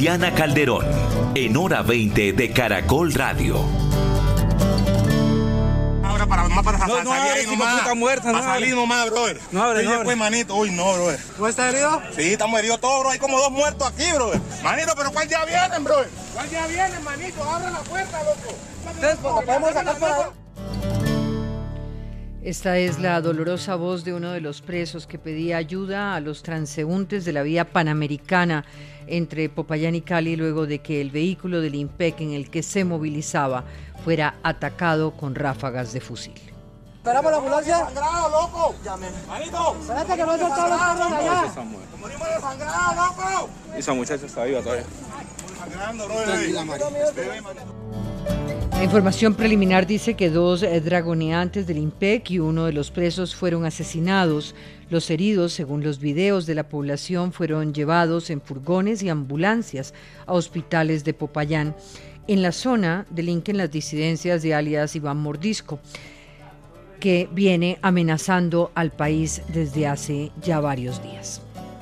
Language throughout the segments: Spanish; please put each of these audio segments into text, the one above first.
Diana Calderón, en Hora 20 de Caracol Radio. Ahora para salir ahí nomás. Muerta, para salir nomás, brother. No abre, no pues, manito. Uy, no, brother. ¿Tú estás herido? Sí, estamos heridos todos, bro. Hay como 2 muertos aquí, brother. Manito, pero ¿cuál día vienen, brother? ¿Cuál día vienen, manito? Abre la puerta, loco. Entonces, pues, podemos sacar para ahí. Esta es la dolorosa voz de uno de los presos que pedía ayuda a los transeúntes de la vía panamericana entre Popayán y Cali luego de que el vehículo del IMPEC en el que se movilizaba fuera atacado con ráfagas de fusil. ¿Esperamos la ambulancia? ¡Sangrado, loco! Llamen. Manito. Espérate que no se está los allá. Morimos de sangrado, loco. Esa muchacha está viva todavía. Sangrando, brother. La información preliminar dice que 2 dragoneantes del IMPEC y uno de los presos fueron asesinados. Los heridos, según los videos de la población, fueron llevados en furgones y ambulancias a hospitales de Popayán. En la zona delinquen las disidencias de alias Iván Mordisco, que viene amenazando al país desde hace ya varios días.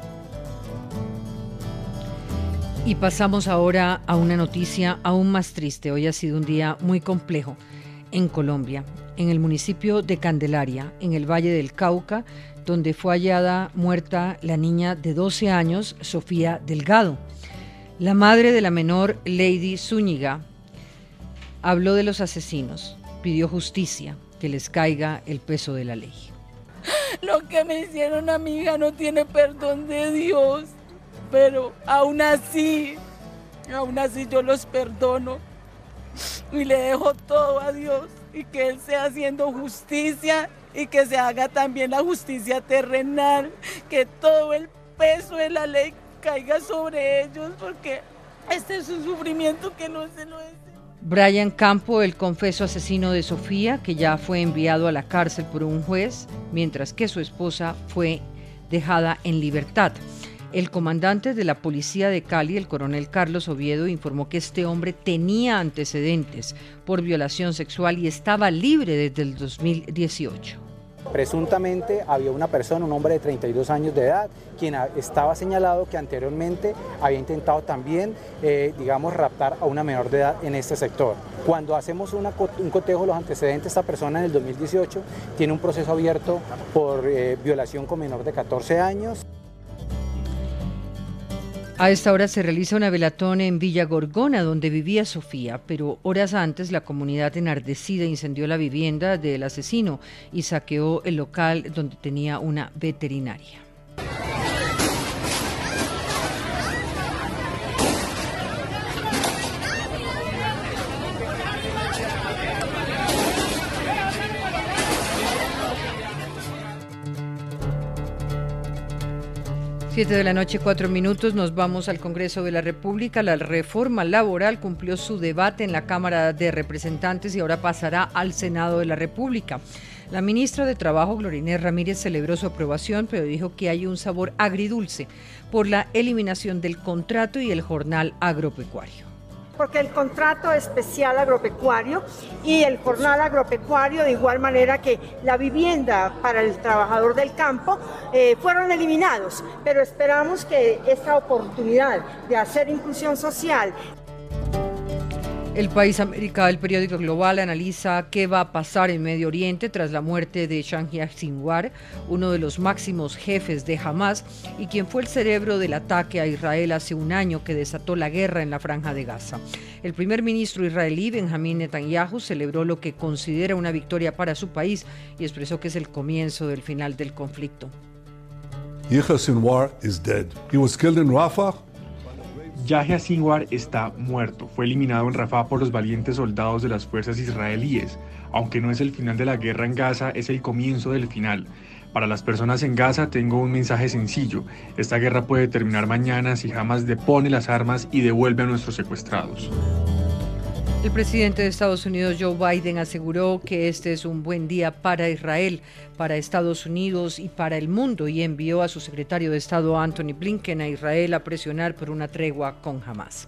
Y pasamos ahora a una noticia aún más triste. Hoy ha sido un día muy complejo en Colombia, en el municipio de Candelaria, en el Valle del Cauca, donde fue hallada muerta la niña de 12 años, Sofía Delgado. La madre de la menor, Lady Zúñiga, habló de los asesinos, pidió justicia, que les caiga el peso de la ley. Lo que me hicieron a mi hija no tiene perdón de Dios. Pero aún así yo los perdono y le dejo todo a Dios y que Él sea haciendo justicia y que se haga también la justicia terrenal, que todo el peso de la ley caiga sobre ellos porque este es un sufrimiento que no se lo es. Brian Campo, el confeso asesino de Sofía, que ya fue enviado a la cárcel por un juez, mientras que su esposa fue dejada en libertad. El comandante de la policía de Cali, el coronel Carlos Oviedo, informó que este hombre tenía antecedentes por violación sexual y estaba libre desde el 2018. Presuntamente había una persona, un hombre de 32 años de edad, quien estaba señalado que anteriormente había intentado también, raptar a una menor de edad en este sector. Cuando hacemos un cotejo de los antecedentes, esta persona en el 2018 tiene un proceso abierto por violación con menor de 14 años. A esta hora se realiza una velatón en Villa Gorgona, donde vivía Sofía, pero horas antes la comunidad enardecida incendió la vivienda del asesino y saqueó el local donde tenía una veterinaria. Siete de la noche, 4 minutos, nos vamos al Congreso de la República. La reforma laboral cumplió su debate en la Cámara de Representantes y ahora pasará al Senado de la República. La ministra de Trabajo, Gloria Inés Ramírez, celebró su aprobación, pero dijo que hay un sabor agridulce por la eliminación del contrato y el jornal agropecuario. Porque el contrato especial agropecuario y el jornal agropecuario, de igual manera que la vivienda para el trabajador del campo, fueron eliminados. Pero esperamos que esta oportunidad de hacer inclusión social. El País América, el periódico global, analiza qué va a pasar en Medio Oriente tras la muerte de Yahya Sinwar, uno de los máximos jefes de Hamas y quien fue el cerebro del ataque a Israel hace un año que desató la guerra en la Franja de Gaza. El primer ministro israelí, Benjamín Netanyahu, celebró lo que considera una victoria para su país y expresó que es el comienzo del final del conflicto. Yahya Sinwar is dead. He was killed in Rafah. Yahya Sinwar está muerto. Fue eliminado en Rafah por los valientes soldados de las fuerzas israelíes. Aunque no es el final de la guerra en Gaza, es el comienzo del final. Para las personas en Gaza tengo un mensaje sencillo. Esta guerra puede terminar mañana si Hamas depone las armas y devuelve a nuestros secuestrados. El presidente de Estados Unidos, Joe Biden, aseguró que este es un buen día para Israel, para Estados Unidos y para el mundo, y envió a su secretario de Estado, Anthony Blinken, a Israel a presionar por una tregua con Hamas.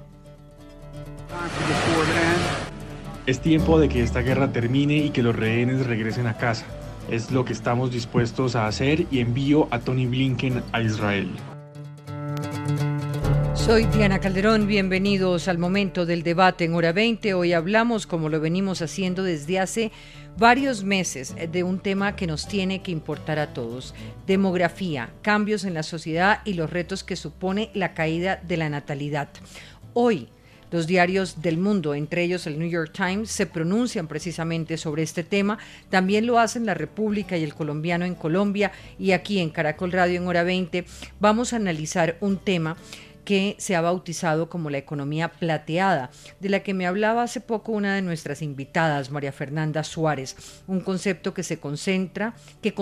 Es tiempo de que esta guerra termine y que los rehenes regresen a casa. Es lo que estamos dispuestos a hacer y envío a Tony Blinken a Israel. Soy Diana Calderón, bienvenidos al momento del debate en Hora 20. Hoy hablamos, como lo venimos haciendo desde hace varios meses, de un tema que nos tiene que importar a todos: demografía, cambios en la sociedad y los retos que supone la caída de la natalidad. Hoy, los diarios del mundo, entre ellos el New York Times, se pronuncian precisamente sobre este tema. También lo hacen La República y El Colombiano en Colombia, y aquí en Caracol Radio en Hora 20 vamos a analizar un tema que se ha bautizado como la economía plateada, de la que me hablaba hace poco una de nuestras invitadas, María Fernanda Suárez, un concepto que concentra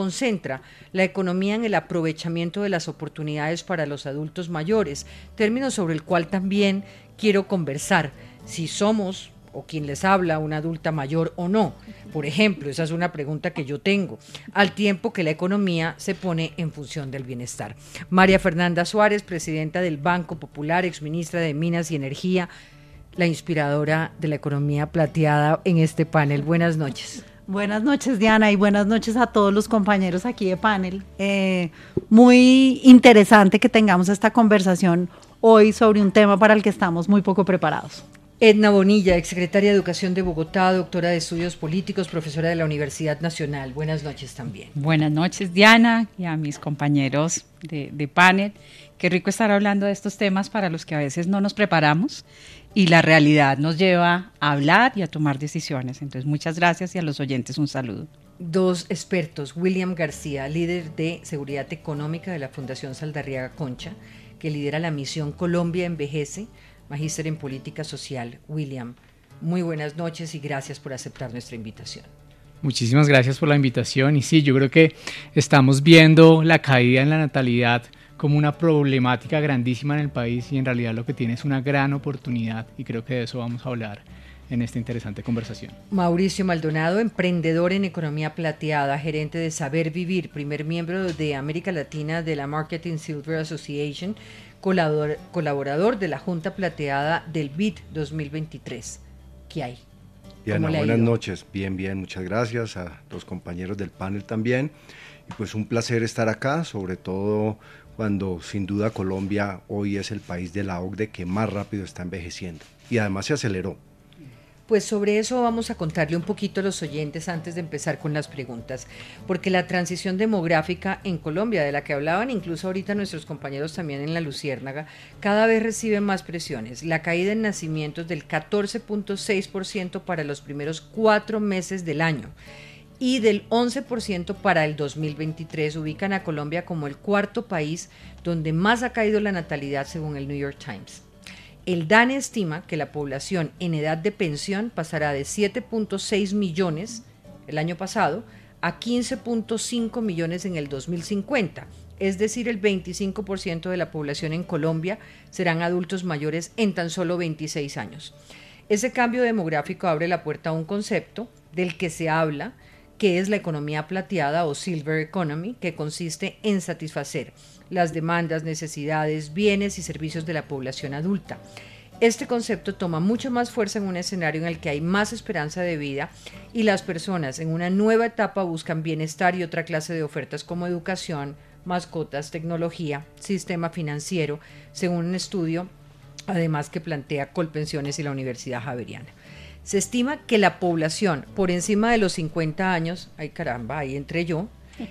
la economía en el aprovechamiento de las oportunidades para los adultos mayores, término sobre el cual también quiero conversar, si somos o quien les habla una adulta mayor o no. Por ejemplo, esa es una pregunta que yo tengo, al tiempo que la economía se pone en función del bienestar. María Fernanda Suárez, presidenta del Banco Popular, exministra de Minas y Energía, la inspiradora de la economía plateada en este panel. Buenas noches. Buenas noches, Diana, y buenas noches a todos los compañeros aquí de panel. Muy interesante que tengamos esta conversación hoy sobre un tema para el que estamos muy poco preparados. Edna Bonilla, exsecretaria de Educación de Bogotá, doctora de Estudios Políticos, profesora de la Universidad Nacional. Buenas noches también. Buenas noches, Diana, y a mis compañeros de panel. Qué rico estar hablando de estos temas para los que a veces no nos preparamos y la realidad nos lleva a hablar y a tomar decisiones. Entonces, muchas gracias, y a los oyentes un saludo. Dos expertos: William García, líder de Seguridad Económica de la Fundación Saldarriaga Concha, que lidera la misión Colombia Envejece, magíster en política social. William, muy buenas noches y gracias por aceptar nuestra invitación. Muchísimas gracias por la invitación, y sí, yo creo que estamos viendo la caída en la natalidad como una problemática grandísima en el país, y en realidad lo que tiene es una gran oportunidad, y creo que de eso vamos a hablar en esta interesante conversación. Mauricio Maldonado, emprendedor en economía plateada, gerente de Saber Vivir, primer miembro de América Latina de la Marketing Silver Association, colaborador de la Junta Plateada del BID 2023. ¿Qué hay? Diana, buenas noches. Bien, muchas gracias a los compañeros del panel también. Y pues un placer estar acá, sobre todo cuando sin duda Colombia hoy es el país de la OCDE que más rápido está envejeciendo. Y además se aceleró. Pues sobre eso vamos a contarle un poquito a los oyentes antes de empezar con las preguntas, porque la transición demográfica en Colombia, de la que hablaban incluso ahorita nuestros compañeros también en la Luciérnaga, cada vez recibe más presiones. La caída en nacimientos del 14.6% para los primeros 4 meses del año y del 11% para el 2023 ubican a Colombia como el cuarto país donde más ha caído la natalidad, según el New York Times. El DANE estima que la población en edad de pensión pasará de 7.6 millones el año pasado a 15.5 millones en el 2050. Es decir, el 25% de la población en Colombia serán adultos mayores en tan solo 26 años. Ese cambio demográfico abre la puerta a un concepto del que se habla, que es la economía plateada o Silver Economy, que consiste en satisfacer las demandas, necesidades, bienes y servicios de la población adulta. Este concepto toma mucho más fuerza en un escenario en el que hay más esperanza de vida y las personas en una nueva etapa buscan bienestar y otra clase de ofertas como educación, mascotas, tecnología, sistema financiero, según un estudio además que plantea Colpensiones y la Universidad Javeriana. Se estima que la población por encima de los 50 años, ay caramba, ahí entré yo,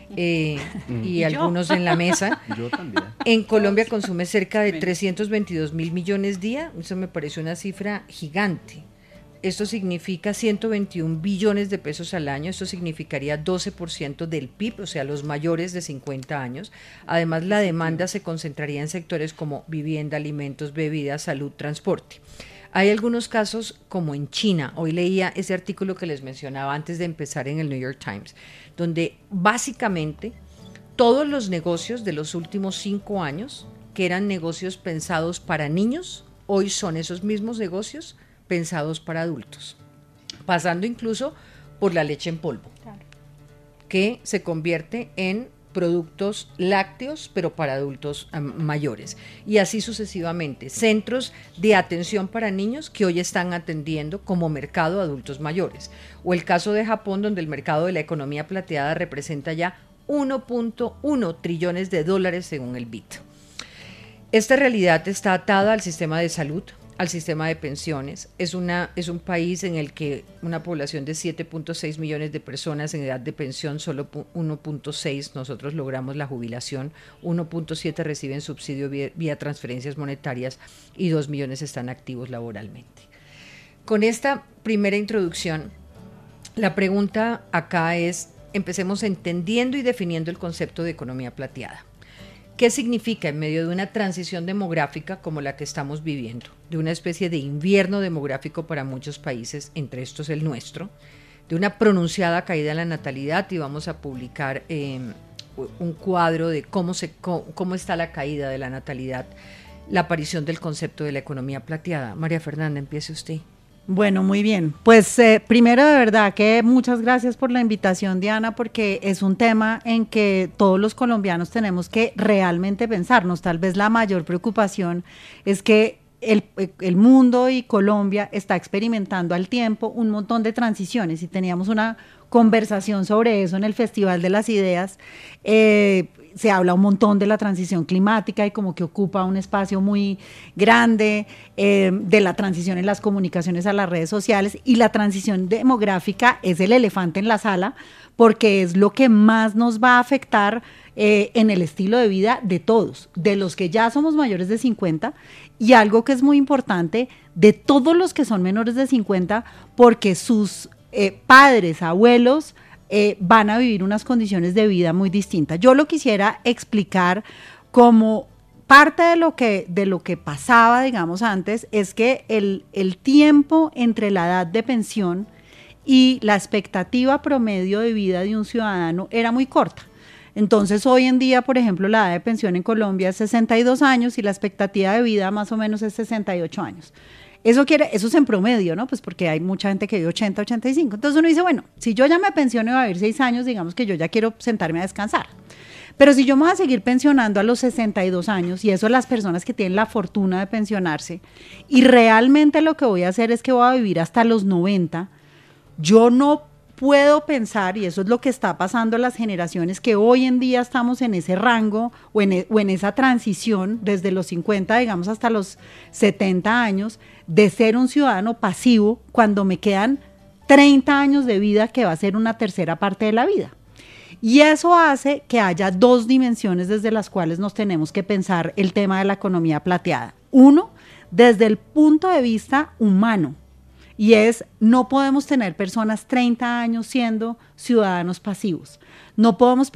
y algunos en la mesa, yo también, en Colombia consume cerca de 322 mil millones día. Eso me parece una cifra gigante. Esto significa 121 billones de pesos al año. Esto significaría 12% del PIB, o sea, los mayores de 50 años. Además, la demanda se concentraría en sectores como vivienda, alimentos, bebidas, salud, transporte. Hay algunos casos como en China. Hoy leía ese artículo que les mencionaba antes de empezar en el New York Times, donde básicamente todos los negocios de los últimos 5 años, que eran negocios pensados para niños, hoy son esos mismos negocios pensados para adultos, pasando incluso por la leche en polvo, claro, que se convierte en productos lácteos, pero para adultos mayores, y así sucesivamente. Centros de atención para niños que hoy están atendiendo como mercado a adultos mayores, o el caso de Japón, donde el mercado de la economía plateada representa ya 1.1 trillones de dólares según el BID. Esta realidad está atada al sistema de salud, al sistema de pensiones. Es un país en el que una población de 7.6 millones de personas en edad de pensión, solo 1.6 nosotros logramos la jubilación, 1.7 reciben subsidio vía transferencias monetarias y 2 millones están activos laboralmente. Con esta primera introducción, la pregunta acá es, empecemos entendiendo y definiendo el concepto de economía plateada. ¿Qué significa en medio de una transición demográfica como la que estamos viviendo, de una especie de invierno demográfico para muchos países, entre estos el nuestro, de una pronunciada caída en la natalidad? Y vamos a publicar un cuadro de cómo está la caída de la natalidad, la aparición del concepto de la economía plateada. María Fernanda, empiece usted. Bueno, muy bien. Pues primero, de verdad que muchas gracias por la invitación, Diana, porque es un tema en que todos los colombianos tenemos que realmente pensarnos. Tal vez la mayor preocupación es que el mundo y Colombia está experimentando al tiempo un montón de transiciones, y teníamos una conversación sobre eso en el Festival de las Ideas. Se habla un montón de la transición climática y como que ocupa un espacio muy grande, de la transición en las comunicaciones a las redes sociales, y la transición demográfica es el elefante en la sala, porque es lo que más nos va a afectar en el estilo de vida de todos, de los que ya somos mayores de 50, y algo que es muy importante, de todos los que son menores de 50, porque sus padres, abuelos, van a vivir unas condiciones de vida muy distintas. Yo lo quisiera explicar como parte de lo que pasaba, digamos, antes, es que el tiempo entre la edad de pensión y la expectativa promedio de vida de un ciudadano era muy corta. Entonces, hoy en día, por ejemplo, la edad de pensión en Colombia es 62 años y la expectativa de vida más o menos es 68 años. Eso es en promedio, ¿no? Pues porque hay mucha gente que vive 80, 85. Entonces uno dice, bueno, si yo ya me pensiono y voy a vivir 6 años, digamos que yo ya quiero sentarme a descansar. Pero si yo me voy a seguir pensionando a los 62 años, y eso las personas que tienen la fortuna de pensionarse, y realmente lo que voy a hacer es que voy a vivir hasta los 90, yo no puedo pensar, y eso es lo que está pasando a las generaciones que hoy en día estamos en ese rango o en esa transición desde los 50, digamos, hasta los 70 años, de ser un ciudadano pasivo cuando me quedan 30 años de vida, que va a ser una tercera parte de la vida. Y eso hace que haya dos dimensiones desde las cuales nos tenemos que pensar el tema de la economía plateada. Uno, desde el punto de vista humano, y es, no podemos tener personas 30 años siendo ciudadanos pasivos. No podemos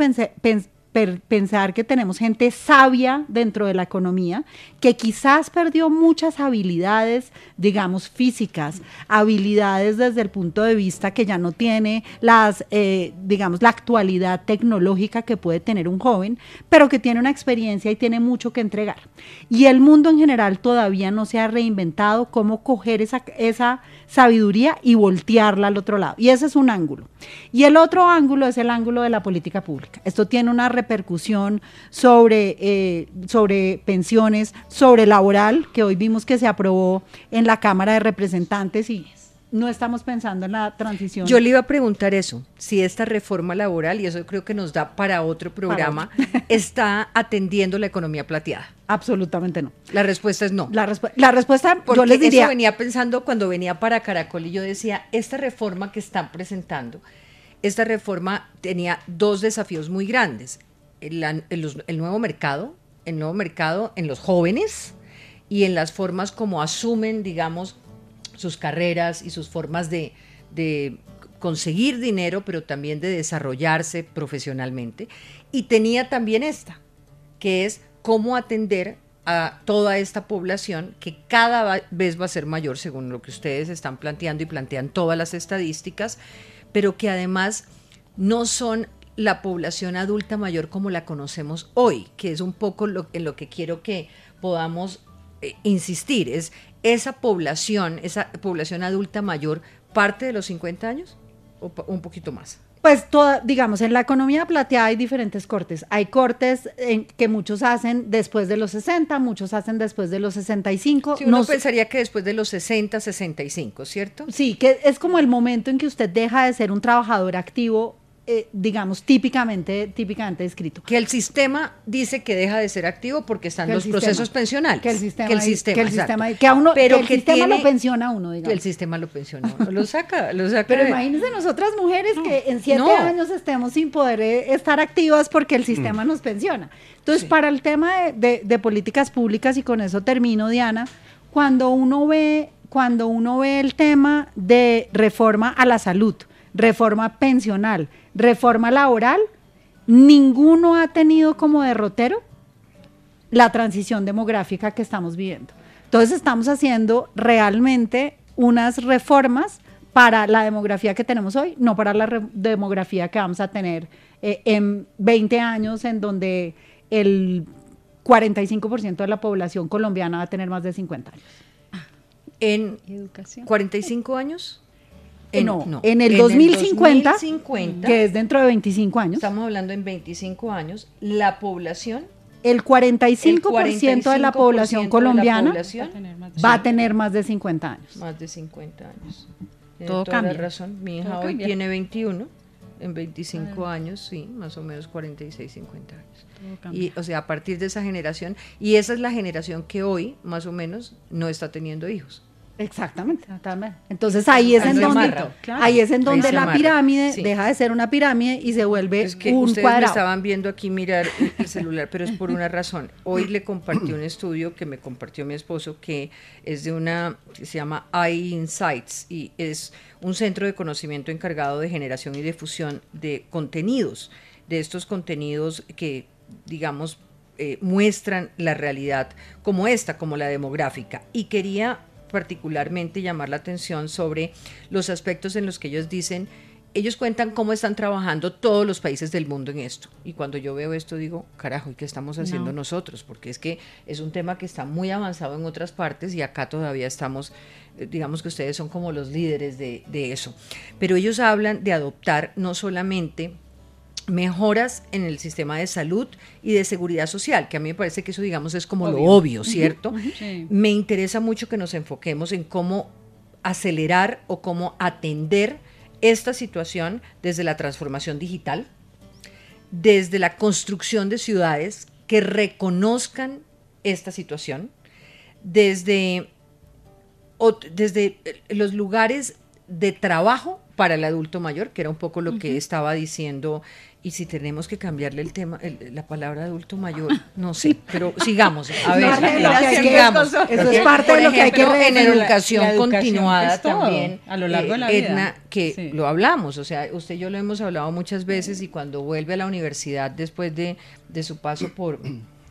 pensar que tenemos gente sabia dentro de la economía, que quizás perdió muchas habilidades, digamos, físicas, habilidades desde el punto de vista que ya no tiene digamos, la actualidad tecnológica que puede tener un joven, pero que tiene una experiencia y tiene mucho que entregar. Y el mundo en general todavía no se ha reinventado cómo coger esa sabiduría y voltearla al otro lado. Y ese es un ángulo. Y el otro ángulo es el ángulo de la política pública. Esto tiene una repercusión sobre pensiones, sobre laboral, que hoy vimos que se aprobó en la Cámara de Representantes, y no estamos pensando en la transición. Yo le iba a preguntar eso, si esta reforma laboral, y eso creo que nos da para otro programa, está atendiendo la economía plateada. Absolutamente no. La respuesta es no. La respuesta, porque yo les diría, eso venía pensando cuando venía para Caracol, y yo decía, esta reforma que están presentando, esta reforma tenía dos desafíos muy grandes: el nuevo mercado en los jóvenes y en las formas como asumen, digamos, sus carreras y sus formas de conseguir dinero, pero también de desarrollarse profesionalmente. Y tenía también esta, que es cómo atender a toda esta población que cada vez va a ser mayor, según lo que ustedes están planteando y plantean todas las estadísticas, pero que además no son la población adulta mayor como la conocemos hoy, que es un poco en lo que quiero que podamos insistir, es esa población adulta mayor, parte de los 50 años o un poquito más. Pues digamos, en la economía plateada hay diferentes cortes. Hay cortes que muchos hacen después de los 60, muchos hacen después de los 65. Sí, uno pensaría que después de los 60, 65, ¿cierto? Sí, que es como el momento en que usted deja de ser un trabajador activo digamos, típicamente descrito. Que el sistema dice que deja de ser activo porque están los procesos pensionales. Que el sistema lo pensiona a uno, digamos. Que el sistema lo pensiona a uno, lo saca. Pero imagínense nosotras mujeres que en 7 años estemos sin poder estar activas porque el sistema nos pensiona. Entonces, para el tema de políticas públicas, y con eso termino, Diana, cuando uno ve el tema de reforma a la salud, reforma pensional, reforma laboral, ninguno ha tenido como derrotero la transición demográfica que estamos viviendo. Entonces estamos haciendo realmente unas reformas para la demografía que tenemos hoy, no para la demografía que vamos a tener en 20 años, en donde el 45% de la población colombiana va a tener más de 50 años. ¿En educación? ¿45 años? En el 2050, que es dentro de 25 años. Estamos hablando en 25 años, la población... El 45% de la población colombiana va a tener más de 50 años. Más de 50 años. Todo toda cambia. La razón. Mi hija hoy tiene 21, en 25 años, sí, más o menos 46, 50 años. Y, o sea, a partir de esa generación, y esa es la generación que hoy, más o menos, no está teniendo hijos. Exactamente. Entonces ahí es en donde la pirámide deja de ser una pirámide y se vuelve un ustedes cuadrado. Me estaban viendo aquí mirar el celular, pero es por una razón. Hoy le compartí un estudio que me compartió mi esposo, que es de que se llama iInsights, y es un centro de conocimiento encargado de generación y difusión de contenidos, de estos contenidos que, digamos, muestran la realidad como la demográfica. Y quería particularmente llamar la atención sobre los aspectos en los que ellos cuentan cómo están trabajando todos los países del mundo en esto. Y cuando yo veo esto digo, carajo, ¿y qué estamos haciendo nosotros? Porque es que es un tema que está muy avanzado en otras partes y acá todavía estamos, digamos que ustedes son como los líderes de eso. Pero ellos hablan de adoptar no solamente mejoras en el sistema de salud y de seguridad social, que a mí me parece que eso, digamos, es como lo obvio, ¿cierto? Sí. Me interesa mucho que nos enfoquemos en cómo acelerar o cómo atender esta situación desde la transformación digital, desde la construcción de ciudades que reconozcan esta situación, desde los lugares de trabajo para el adulto mayor, que era un poco lo que estaba diciendo. Y si tenemos que cambiarle el tema, la palabra adulto mayor, no sé, pero sigamos. A ver, sigamos. Eso es parte de lo que hay que ver. En educación continuada también, a lo largo de la vida. Edna, que lo hablamos, o sea, usted y yo lo hemos hablado muchas veces, y cuando vuelve a la universidad después de su paso por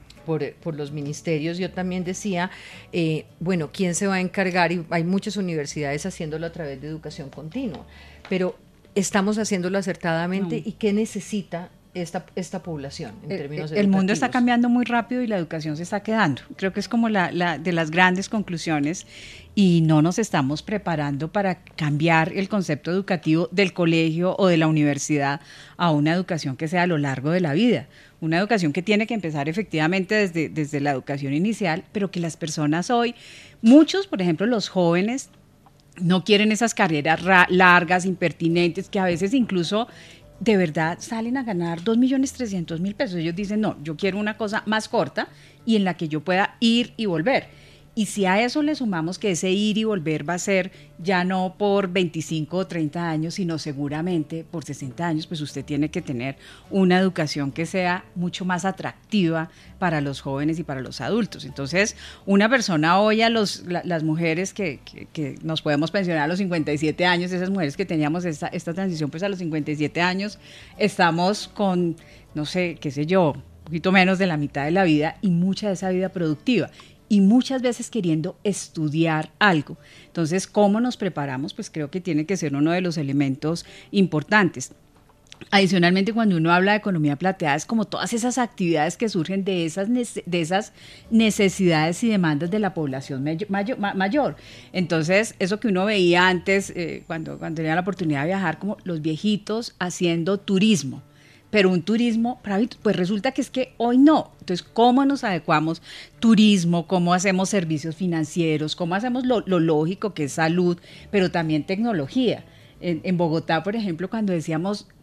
los ministerios, yo también decía, bueno, ¿quién se va a encargar? Y hay muchas universidades haciéndolo a través de educación continua, pero ¿estamos haciéndolo acertadamente? ¿Y qué necesita esta población en términos educativos? El mundo está cambiando muy rápido y la educación se está quedando. Creo que es como la de las grandes conclusiones, y no nos estamos preparando para cambiar el concepto educativo del colegio o de la universidad a una educación que sea a lo largo de la vida. Una educación que tiene que empezar efectivamente desde la educación inicial, pero que las personas hoy, muchos, por ejemplo, los jóvenes, no quieren esas carreras largas, impertinentes, que a veces incluso de verdad salen a ganar 2.300.000 pesos. Ellos dicen, no, yo quiero una cosa más corta y en la que yo pueda ir y volver. Y si a eso le sumamos que ese ir y volver va a ser ya no por 25 o 30 años, sino seguramente por 60 años, pues usted tiene que tener una educación que sea mucho más atractiva para los jóvenes y para los adultos. Entonces, una persona hoy las mujeres que nos podemos pensionar a los 57 años, esas mujeres que teníamos esta transición pues a los 57 años, estamos con, no sé, qué sé yo, un poquito menos de la mitad de la vida y mucha de esa vida productiva. Y muchas veces queriendo estudiar algo. Entonces, ¿cómo nos preparamos? Pues creo que tiene que ser uno de los elementos importantes. Adicionalmente, cuando uno habla de economía plateada, es como todas esas actividades que surgen de esas necesidades y demandas de la población mayor. Entonces, eso que uno veía antes, cuando tenía la oportunidad de viajar, como los viejitos haciendo turismo, pero un turismo, pues resulta que es que hoy no. Entonces, ¿cómo nos adecuamos? Turismo, ¿cómo hacemos servicios financieros? ¿Cómo hacemos lo lógico que es salud, pero también tecnología? En Bogotá, por ejemplo, cuando decíamos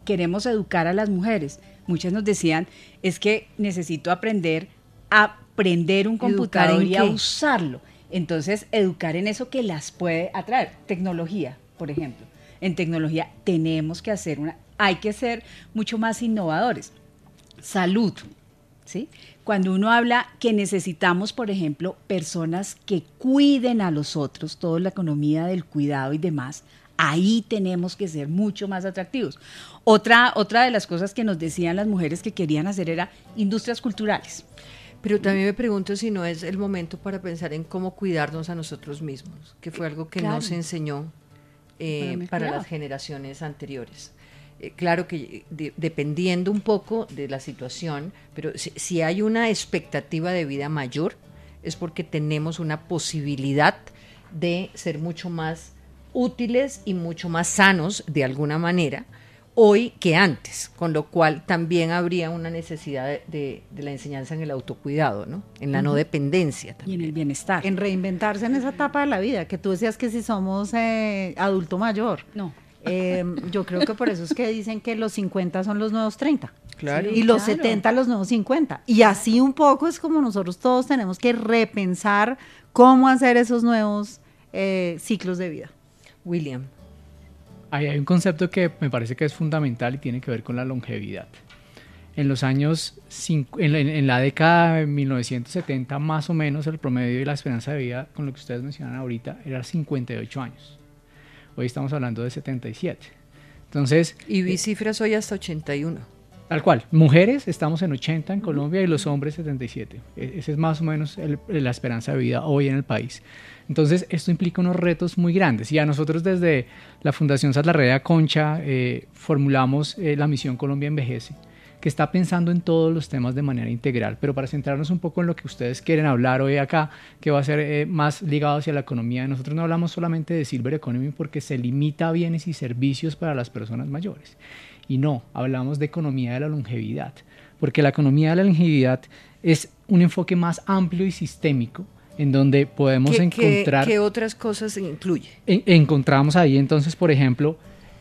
queremos educar a las mujeres. Muchas nos decían, es que necesito aprender a prender un computador y a usarlo. Entonces, educar en eso que las puede atraer. Tecnología, por ejemplo. En tecnología tenemos que hay que ser mucho más innovadores. Salud, ¿sí? Cuando uno habla que necesitamos, por ejemplo, personas que cuiden a los otros, toda la economía del cuidado y demás, ahí tenemos que ser mucho más atractivos. Otra de las cosas que nos decían las mujeres que querían hacer era industrias culturales. Pero también me pregunto si no es el momento para pensar en cómo cuidarnos a nosotros mismos, que fue algo que no se enseñó para las generaciones anteriores. Claro que dependiendo un poco de la situación, pero si hay una expectativa de vida mayor, es porque tenemos una posibilidad de ser mucho más útiles y mucho más sanos de alguna manera hoy que antes, con lo cual también habría una necesidad de la enseñanza en el autocuidado, ¿no? En la no dependencia también. Y en el bienestar. En reinventarse en esa etapa de la vida, que tú decías que si somos adulto mayor. No. Yo creo que por eso es que dicen que los 50 son los nuevos 30. Claro. Y los 70 los nuevos 50. Y así un poco es como nosotros todos tenemos que repensar cómo hacer esos nuevos ciclos de vida. William. Ahí hay un concepto que me parece que es fundamental y tiene que ver con la longevidad. En los años, en la década de 1970 más o menos, el promedio de la esperanza de vida, con lo que ustedes mencionan ahorita, era 58 años. Hoy estamos hablando de 77. Entonces, y vi cifras hoy hasta 81. Tal cual. Mujeres estamos en 80 en Colombia y los hombres 77. Esa es más o menos la esperanza de vida hoy en el país. Entonces, esto implica unos retos muy grandes. Y a nosotros desde la Fundación Sazlarreda Concha formulamos la misión Colombia Envejece, que está pensando en todos los temas de manera integral. Pero para centrarnos un poco en lo que ustedes quieren hablar hoy acá, que va a ser más ligado hacia la economía, nosotros no hablamos solamente de Silver Economy porque se limita a bienes y servicios para las personas mayores. Y no, hablamos de economía de la longevidad, porque la economía de la longevidad es un enfoque más amplio y sistémico, en donde podemos encontrar... ¿Qué otras cosas se incluye? Encontramos ahí entonces, por ejemplo,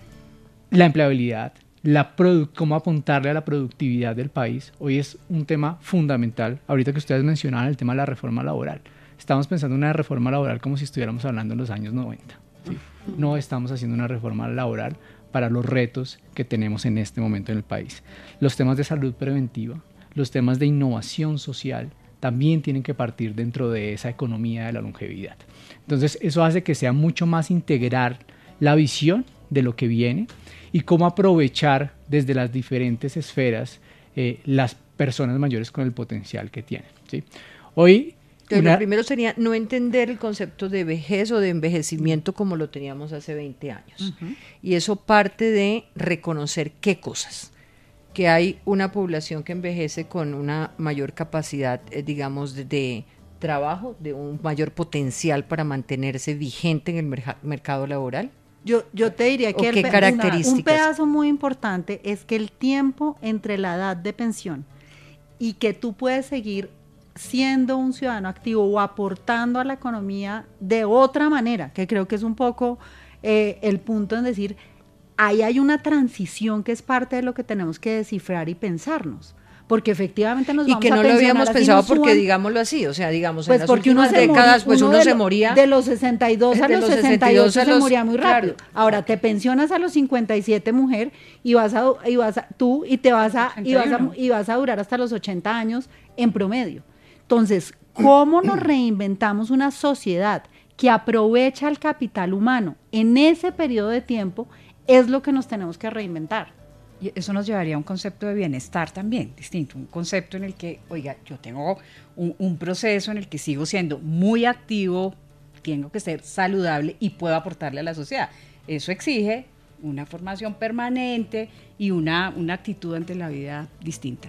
la empleabilidad, cómo apuntarle a la productividad del país. Hoy es un tema fundamental. Ahorita que ustedes mencionaban el tema de la reforma laboral, estamos pensando en una reforma laboral como si estuviéramos hablando en los años 90. ¿Sí? No estamos haciendo una reforma laboral para los retos que tenemos en este momento en el país. Los temas de salud preventiva, los temas de innovación social, también tienen que partir dentro de esa economía de la longevidad. Entonces, eso hace que sea mucho más integrar la visión de lo que viene y cómo aprovechar desde las diferentes esferas las personas mayores con el potencial que tienen, ¿sí? Hoy... Lo primero sería no entender el concepto de vejez o de envejecimiento como lo teníamos hace 20 años. Y eso parte de reconocer qué cosas. Que hay una población que envejece con una mayor capacidad, digamos, de trabajo, de un mayor potencial para mantenerse vigente en el mercado laboral. Yo te diría que ¿qué características? Un pedazo muy importante es que el tiempo entre la edad de pensión y que tú puedes seguir siendo un ciudadano activo o aportando a la economía de otra manera, que creo que es un poco el punto en decir, ahí hay una transición que es parte de lo que tenemos que descifrar y pensarnos, porque efectivamente nos vamos a pensionar. Y que no lo habíamos pensado porque, digámoslo así, o sea, digamos, pues en las últimas décadas, pues uno se moría. De los 62 a los 68 se moría muy rápido. Claro. Ahora te pensionas a los 57, mujer, y vas a durar hasta los 80 años en promedio. Entonces, ¿cómo nos reinventamos una sociedad que aprovecha el capital humano en ese periodo de tiempo? Es lo que nos tenemos que reinventar. Y eso nos llevaría a un concepto de bienestar también, distinto, un concepto en el que, oiga, yo tengo un proceso en el que sigo siendo muy activo, tengo que ser saludable y puedo aportarle a la sociedad. Eso exige una formación permanente y una actitud ante la vida distinta.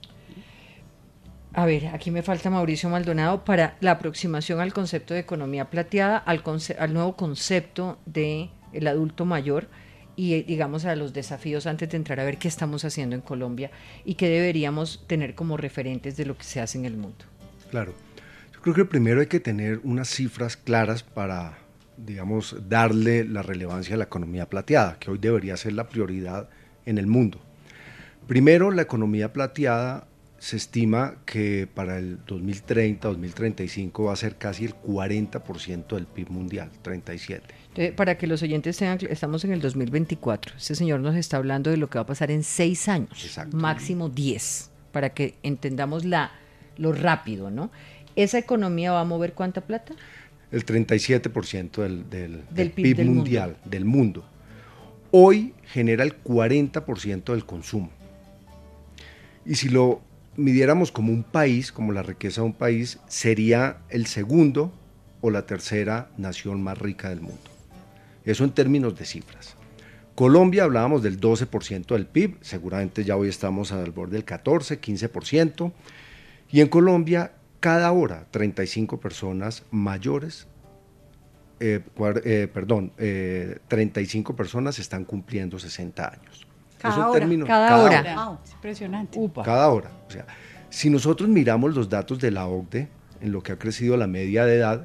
A ver, aquí me falta Mauricio Maldonado para la aproximación al concepto de economía plateada, al nuevo concepto de el adulto mayor y digamos a los desafíos antes de entrar a ver qué estamos haciendo en Colombia y qué deberíamos tener como referentes de lo que se hace en el mundo. Claro, yo creo que primero hay que tener unas cifras claras para, digamos, darle la relevancia a la economía plateada, que hoy debería ser la prioridad en el mundo. Primero, la economía plateada se estima que para el 2030, 2035 va a ser casi el 40% del PIB mundial, 37%. Entonces, para que los oyentes tengan, estamos en el 2024. Este señor nos está hablando de lo que va a pasar en 6 años, exacto, máximo 10, para que entendamos lo rápido, ¿no? ¿Esa economía va a mover cuánta plata? El 37% del PIB mundial, del mundo. Hoy genera el 40% del consumo. Y si lo midiéramos como un país, como la riqueza de un país, sería el segundo o la tercera nación más rica del mundo. Eso en términos de cifras. Colombia, hablábamos del 12% del PIB, seguramente ya hoy estamos al borde del 14, 15%, y en Colombia cada hora 35 personas mayores, 35 personas están cumpliendo 60 años. Cada hora. Cada hora. Wow, es impresionante. Cada hora. O sea, si nosotros miramos los datos de la OCDE, en lo que ha crecido la media de edad,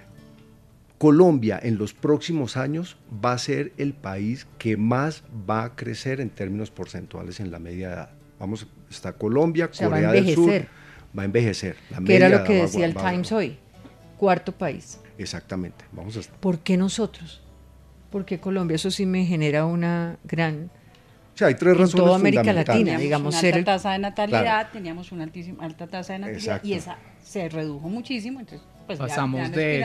Colombia en los próximos años va a ser el país que más va a crecer en términos porcentuales en la media de edad. Está Colombia, o sea, Corea del Sur, va a envejecer. Que era lo que decía el Times hoy, cuarto país. Exactamente. ¿Por qué nosotros? ¿Por qué Colombia? Eso sí me genera una gran... O sea, hay tres razones toda América fundamentales. Latina, digamos, una alta tasa de natalidad, claro. Teníamos una alta tasa de natalidad. Exacto. Y esa se redujo muchísimo, entonces pues pasamos de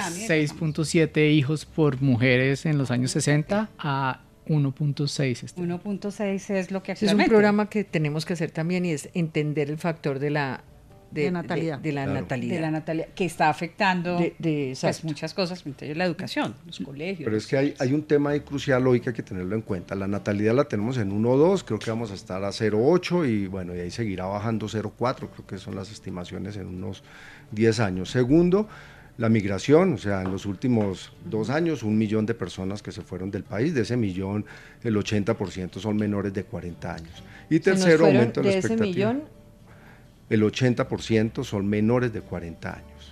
6.7 hijos por mujeres en los años 60 a 1.6. 1.6 es lo que actualmente. Es un programa que tenemos que hacer también y es entender el factor de la natalidad. De la natalidad. Que está afectando pues, muchas cosas, entre ellas la educación, los colegios. Pero es que hay un tema ahí crucial hoy que hay que tenerlo en cuenta. La natalidad la tenemos en 1.2, creo que vamos a estar a 0.8 y bueno, y ahí seguirá bajando 0.4, creo que son las estimaciones en unos 10 años. Segundo, la migración, o sea, en los últimos 2 años, 1 millón de personas que se fueron del país, de ese millón, el 80% son menores de 40 años. Y tercero, aumento de la expectativa. ¿De ese millón? El 80% son menores de 40 años.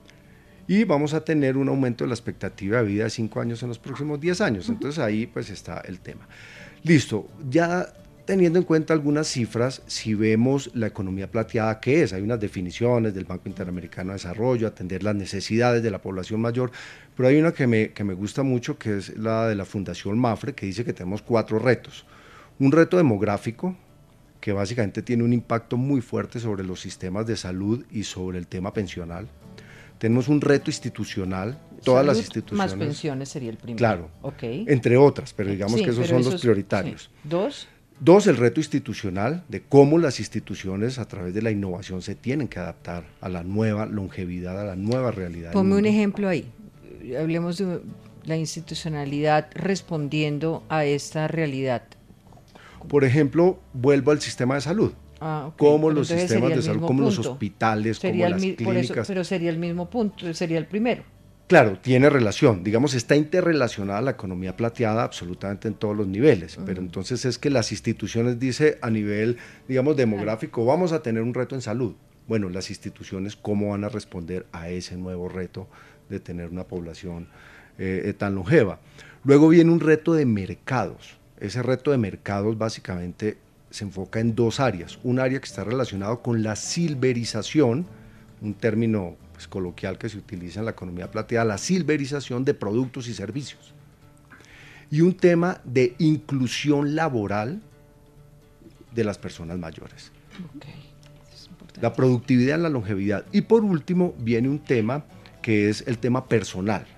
Y vamos a tener un aumento de la expectativa de vida de 5 años en los próximos 10 años. Entonces ahí pues está el tema. Listo, ya teniendo en cuenta algunas cifras, si vemos la economía plateada, ¿qué es? Hay unas definiciones del Banco Interamericano de Desarrollo, atender las necesidades de la población mayor, pero hay una que me gusta mucho, que es la de la Fundación Mafre, que dice que tenemos 4 retos. Un reto demográfico, que básicamente tiene un impacto muy fuerte sobre los sistemas de salud y sobre el tema pensional. Tenemos un reto institucional, todas las instituciones. Más pensiones sería el primero. Claro, okay. Entre otras, pero digamos que esos son los prioritarios. Sí. Dos, el reto institucional, de cómo las instituciones a través de la innovación se tienen que adaptar a la nueva longevidad, a la nueva realidad. Ponme un ejemplo ahí, hablemos de la institucionalidad respondiendo a esta realidad. Por ejemplo, vuelvo al sistema de salud. Okay. Como los sistemas de salud, como los hospitales, como las clínicas. Pero sería el mismo punto, sería el primero. Claro, tiene relación, digamos, está interrelacionada la economía plateada absolutamente en todos los niveles, pero entonces es que las instituciones, dice a nivel, digamos, demográfico, vamos a tener un reto en salud. Bueno, las instituciones, ¿cómo van a responder a ese nuevo reto de tener una población tan longeva? Luego viene un reto de mercados. Ese reto de mercados básicamente se enfoca en 2 áreas. Un área que está relacionado con la silverización, un término pues, coloquial que se utiliza en la economía plateada, la silverización de productos y servicios. Y un tema de inclusión laboral de las personas mayores. Okay. La productividad en la longevidad. Y por último viene un tema que es el tema personal.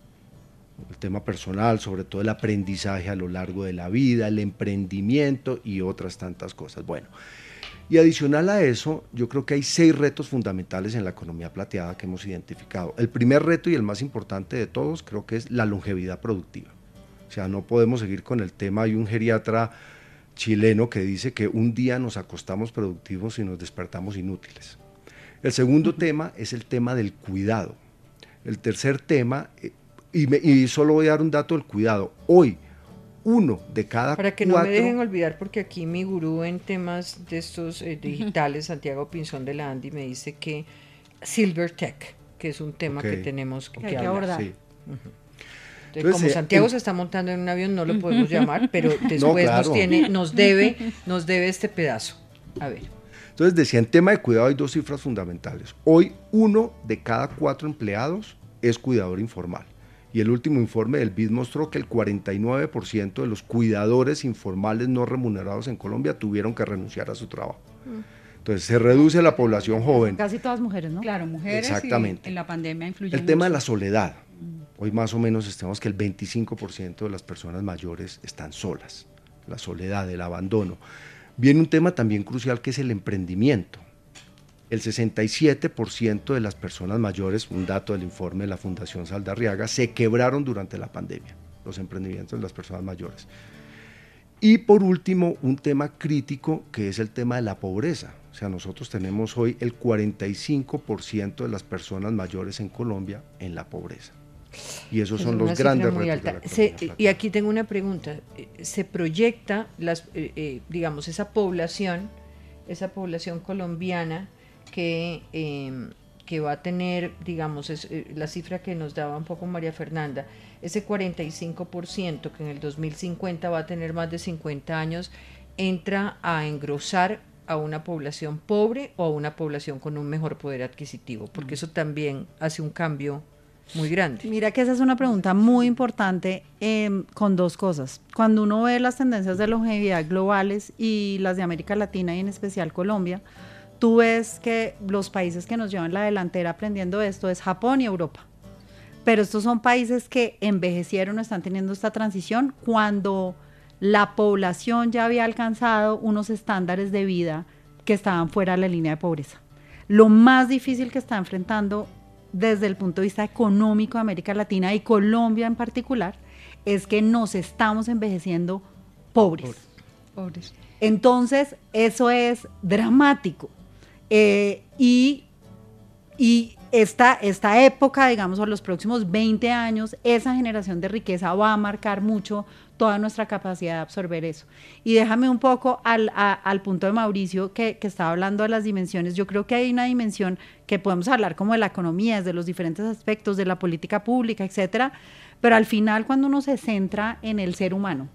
El tema personal, sobre todo el aprendizaje a lo largo de la vida, el emprendimiento y otras tantas cosas. Bueno, y adicional a eso, yo creo que hay 6 retos fundamentales en la economía plateada que hemos identificado. El primer reto y el más importante de todos creo que es la longevidad productiva. O sea, no podemos seguir con el tema, hay un geriatra chileno que dice que un día nos acostamos productivos y nos despertamos inútiles. El segundo tema es el tema del cuidado. El tercer tema... Y solo voy a dar un dato del cuidado. Hoy, 1 de cada 4... Para que no me dejen olvidar, porque aquí mi gurú en temas de estos digitales, Santiago Pinzón de la Andi, me dice que Silver Tech, que es un tema que tenemos que abordar. Sí. Entonces, como Santiago se está montando en un avión, no lo podemos llamar, pero después no, claro. nos debe este pedazo. A ver. Entonces decía, en tema de cuidado hay 2 cifras fundamentales. Hoy 1 de cada 4 empleados es cuidador informal. Y el último informe del BID mostró que el 49% de los cuidadores informales no remunerados en Colombia tuvieron que renunciar a su trabajo. Entonces se reduce la población joven. Casi todas mujeres, ¿no? Claro, mujeres. Exactamente. Y en la pandemia influye El tema mucho. de la soledad. Hoy más o menos estimamos que el 25% de las personas mayores están solas. La soledad, el abandono. Viene un tema también crucial que es el emprendimiento. El 67% de las personas mayores, un dato del informe de la Fundación Saldarriaga, se quebraron durante la pandemia, los emprendimientos de las personas mayores. Y por último, un tema crítico que es el tema de la pobreza. O sea, nosotros tenemos hoy el 45% de las personas mayores en Colombia en la pobreza. Y esos son los grandes retos de la economía. Y aquí tengo una pregunta. ¿Se proyecta, digamos, esa población colombiana que va a tener, digamos, la cifra que nos daba un poco María Fernanda, ese 45% que en el 2050 va a tener más de 50 años, entra a engrosar a una población pobre o a una población con un mejor poder adquisitivo? Porque eso también hace un cambio muy grande. Mira que esa es una pregunta muy importante con 2 cosas. Cuando uno ve las tendencias de longevidad globales y las de América Latina y en especial Colombia, tú ves que los países que nos llevan la delantera aprendiendo esto es Japón y Europa. Pero estos son países que envejecieron o están teniendo esta transición cuando la población ya había alcanzado unos estándares de vida que estaban fuera de la línea de pobreza. Lo más difícil que está enfrentando desde el punto de vista económico de América Latina y Colombia en particular es que nos estamos envejeciendo pobres. Entonces, eso es dramático. Y esta época, digamos, o los próximos 20 años, esa generación de riqueza va a marcar mucho toda nuestra capacidad de absorber eso. Y déjame un poco al punto de Mauricio, que estaba hablando de las dimensiones. Yo creo que hay una dimensión que podemos hablar como de la economía, de los diferentes aspectos, de la política pública, etcétera, pero al final cuando uno se centra en el ser humano,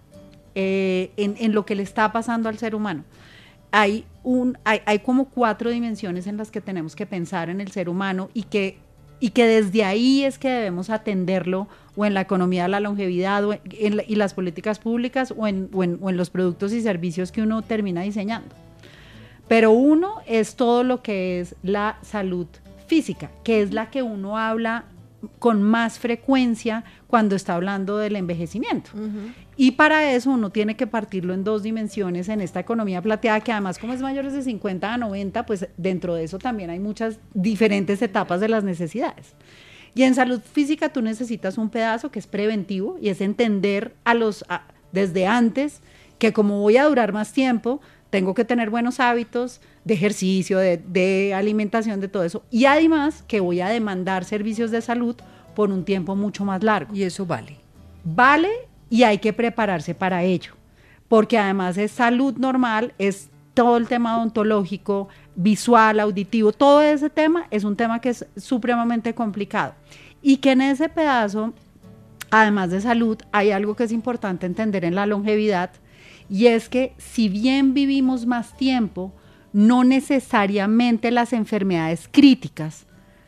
en lo que le está pasando al ser humano, hay como 4 dimensiones en las que tenemos que pensar en el ser humano y que desde ahí es que debemos atenderlo, o en la economía de la longevidad, y las políticas públicas, o en los productos y servicios que uno termina diseñando. Pero uno es todo lo que es la salud física, que es la que uno habla con más frecuencia cuando está hablando del envejecimiento. Y para eso uno tiene que partirlo en 2 dimensiones en esta economía plateada, que además como es mayores de 50 a 90, pues dentro de eso también hay muchas diferentes etapas de las necesidades. Y en salud física tú necesitas un pedazo que es preventivo, y es entender desde antes que como voy a durar más tiempo, tengo que tener buenos hábitos de ejercicio, de alimentación, de todo eso, y además que voy a demandar servicios de salud por un tiempo mucho más largo. Y eso vale. Vale, y hay que prepararse para ello, porque además es salud normal, es todo el tema odontológico, visual, auditivo, todo ese tema es un tema que es supremamente complicado, y que en ese pedazo, además de salud, hay algo que es importante entender en la longevidad, y es que si bien vivimos más tiempo, no necesariamente las enfermedades críticas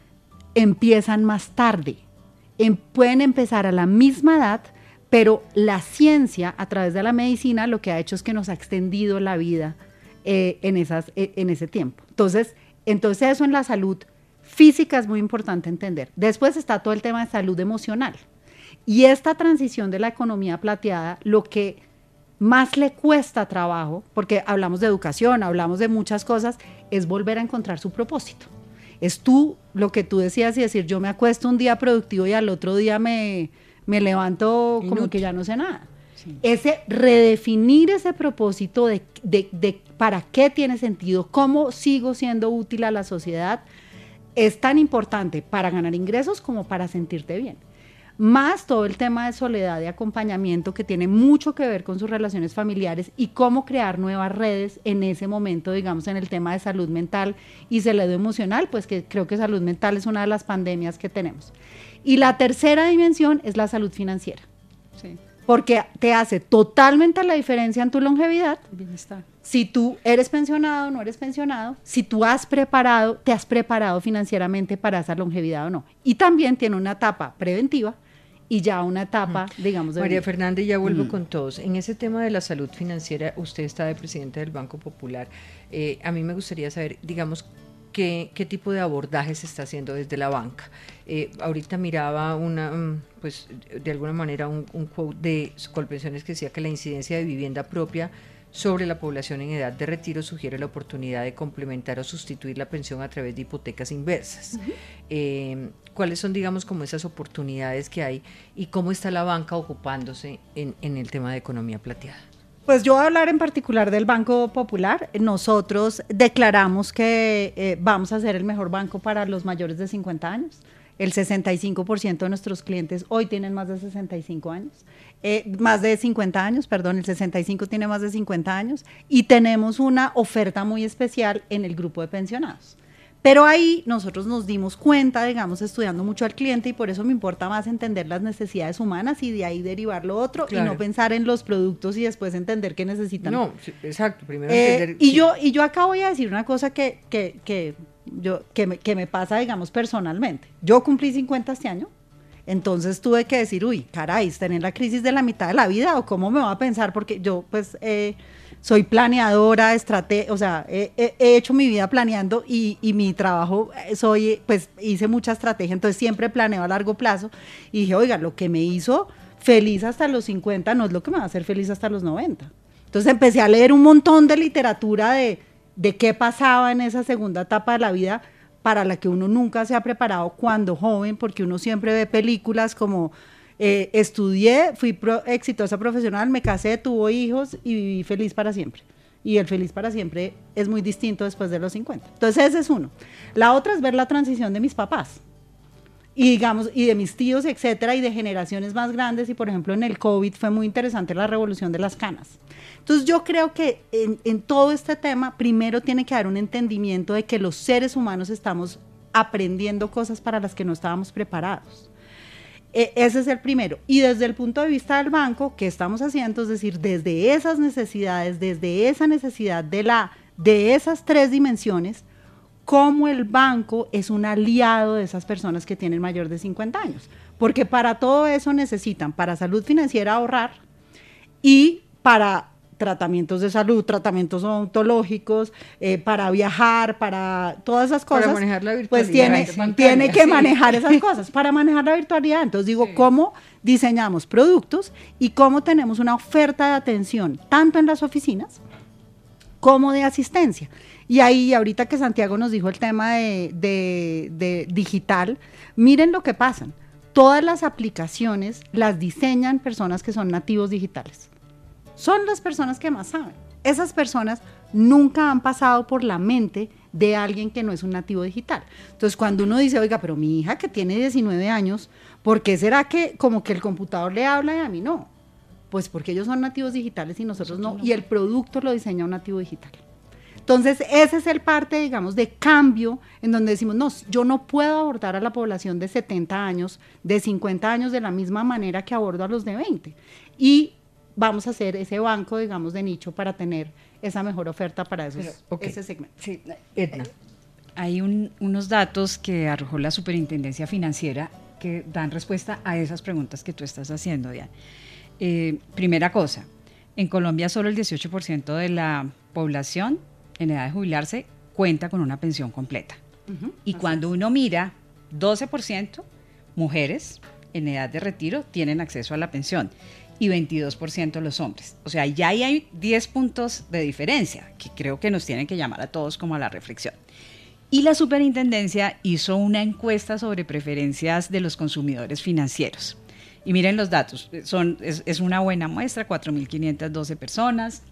empiezan más tarde, pueden empezar a la misma edad, pero la ciencia a través de la medicina lo que ha hecho es que nos ha extendido la vida en ese tiempo. Entonces eso en la salud física es muy importante entender. Después está todo el tema de salud emocional, y esta transición de la economía plateada, lo que más le cuesta trabajo, porque hablamos de educación, hablamos de muchas cosas, es volver a encontrar su propósito. Es lo que tú decías, y decir, yo me acuesto un día productivo y al otro día me levanto como que ya no sé nada. Sí. Ese redefinir ese propósito de para qué tiene sentido, cómo sigo siendo útil a la sociedad, es tan importante para ganar ingresos como para sentirte bien. más todo el tema de soledad y acompañamiento que tiene mucho que ver con sus relaciones familiares y cómo crear nuevas redes en ese momento, digamos, en el tema de salud mental y salud emocional, pues que creo que salud mental es una de las pandemias que tenemos. Y la tercera dimensión es la salud financiera. Sí. Porque te hace totalmente la diferencia en tu longevidad. Bienestar. Si tú eres pensionado o no eres pensionado, si tú te has preparado financieramente para esa longevidad o no. Y también tiene una etapa preventiva y ya una etapa, digamos, de... María Fernanda, y ya vuelvo con todos. En ese tema de la salud financiera, usted está de presidente del Banco Popular. A mí me gustaría saber, digamos, ¿qué tipo de abordaje se está haciendo desde la banca? Ahorita miraba pues de alguna manera un quote de Colpensiones que decía que la incidencia de vivienda propia sobre la población en edad de retiro sugiere la oportunidad de complementar o sustituir la pensión a través de hipotecas inversas. ¿Cuáles son, digamos, como esas oportunidades que hay y cómo está la banca ocupándose en el tema de economía plateada? Pues yo voy a hablar en particular del Banco Popular. Nosotros declaramos que vamos a ser el mejor banco para los mayores de 50 años. El 65% de nuestros clientes hoy tienen más de 65 años. Más de 50 años, perdón, el 65 tiene más de 50 años y tenemos una oferta muy especial en el grupo de pensionados. Pero ahí nosotros nos dimos cuenta, digamos, estudiando mucho al cliente y por eso me importa más entender las necesidades humanas y de ahí derivar lo otro, claro, y no pensar en los productos y después entender qué necesitan. No, sí, exacto, primero entender. Y yo acá voy a decir una cosa que me pasa, digamos, personalmente. Yo cumplí 50 este año. Entonces tuve que decir, uy, caray, ¿está en la crisis de la mitad de la vida o cómo me va a pensar? Porque yo, pues, soy planeadora, o sea, he hecho mi vida planeando y mi trabajo, pues, hice mucha estrategia, entonces siempre planeo a largo plazo y dije, oiga, lo que me hizo feliz hasta los 50 no es lo que me va a hacer feliz hasta los 90. Entonces empecé a leer un montón de literatura de qué pasaba en esa segunda etapa de la vida, para la que uno nunca se ha preparado cuando joven, porque uno siempre ve películas como estudié, fui exitosa profesional, me casé, tuve hijos y viví feliz para siempre. Y el feliz para siempre es muy distinto después de los 50. Entonces ese es uno. La otra es ver la transición de mis papás. Y digamos, y de mis tíos, etcétera, y de generaciones más grandes, y por ejemplo en el COVID fue muy interesante la revolución de las canas. Entonces yo creo que en todo este tema, primero tiene que haber un entendimiento de que los seres humanos estamos aprendiendo cosas para las que no estábamos preparados. Ese es el primero. Y desde el punto de vista del banco, ¿qué estamos haciendo? Es decir, desde esas necesidades, desde esa necesidad de esas tres dimensiones, cómo el banco es un aliado de esas personas que tienen mayor de 50 años. Porque para todo eso necesitan, para salud financiera, ahorrar, y para tratamientos de salud, tratamientos odontológicos, para viajar, para todas esas cosas. Para manejar la virtualidad. Pues tiene que manejar esas cosas, para manejar la virtualidad. Entonces digo, ¿cómo diseñamos productos y cómo tenemos una oferta de atención, tanto en las oficinas como de asistencia? Y ahí, ahorita que Santiago nos dijo el tema de digital, miren lo que pasan. Todas las aplicaciones las diseñan personas que son nativos digitales. Son las personas que más saben. Esas personas nunca han pasado por la mente de alguien que no es un nativo digital. Entonces, cuando uno dice, oiga, pero mi hija que tiene 19 años, ¿por qué será que como que el computador le habla y a mí no? Pues porque ellos son nativos digitales y nosotros no, y el producto lo diseña un nativo digital. Entonces, ese es el parte, digamos, de cambio en donde decimos, no, yo no puedo abordar a la población de 70 años, de 50 años de la misma manera que abordo a los de 20. Y vamos a hacer ese banco, digamos, de nicho para tener esa mejor oferta para ese segmento. Sí, Edna. Hay unos datos que arrojó la Superintendencia Financiera que dan respuesta a esas preguntas que tú estás haciendo, Diana. Primera cosa, en Colombia solo el 18% de la población en edad de jubilarse cuenta con una pensión completa. Y cuando uno mira, 12% mujeres en edad de retiro tienen acceso a la pensión y 22% los hombres. O sea, ya ahí hay 10 puntos de diferencia que creo que nos tienen que llamar a todos como a la reflexión. Y la Superintendencia hizo una encuesta sobre preferencias de los consumidores financieros. Y miren los datos, es una buena muestra, 4.512 personas,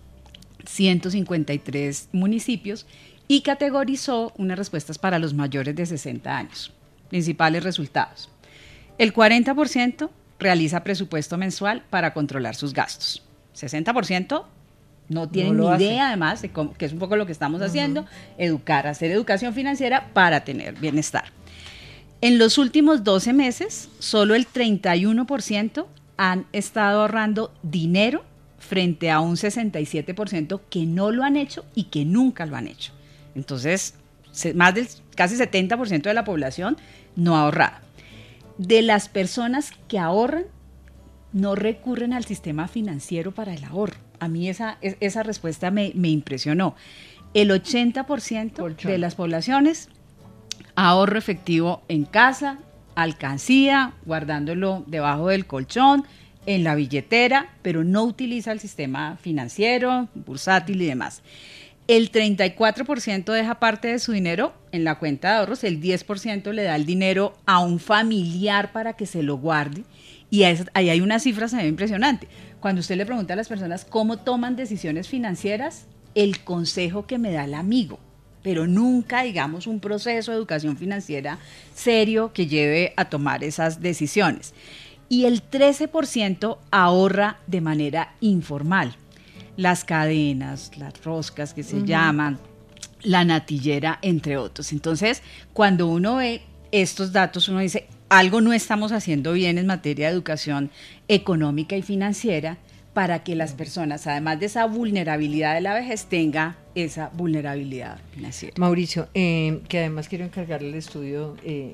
153 municipios, y categorizó unas respuestas para los mayores de 60 años. Principales resultados. El 40% realiza presupuesto mensual para controlar sus gastos. 60% no tienen No lo ni idea, hacen. además, de que es un poco lo que estamos haciendo, hacer educación financiera para tener bienestar. En los últimos 12 meses, solo el 31% han estado ahorrando dinero frente a un 67% que no lo han hecho y que nunca lo han hecho. Entonces, más del casi 70% de la población no ha ahorrado. De las personas que ahorran, no recurren al sistema financiero para el ahorro. A mí esa respuesta me impresionó. El 80% de las poblaciones ahorro efectivo en casa, alcancía, guardándolo debajo del colchón, en la billetera, pero no utiliza el sistema financiero, bursátil y demás. El 34% deja parte de su dinero en la cuenta de ahorros, el 10% le da el dinero a un familiar para que se lo guarde, y ahí hay una cifra se ve impresionante. Cuando usted le pregunta a las personas cómo toman decisiones financieras, el consejo que me da el amigo, pero nunca, digamos, un proceso de educación financiera serio que lleve a tomar esas decisiones. Y el 13% ahorra de manera informal. Las cadenas, las roscas que se llaman, la natillera, entre otros. Entonces, cuando uno ve estos datos, uno dice, algo no estamos haciendo bien en materia de educación económica y financiera para que las personas, además de esa vulnerabilidad de la vejez, tenga esa vulnerabilidad financiera. Mauricio, que además quiero encargarle el estudio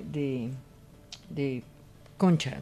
de Concha,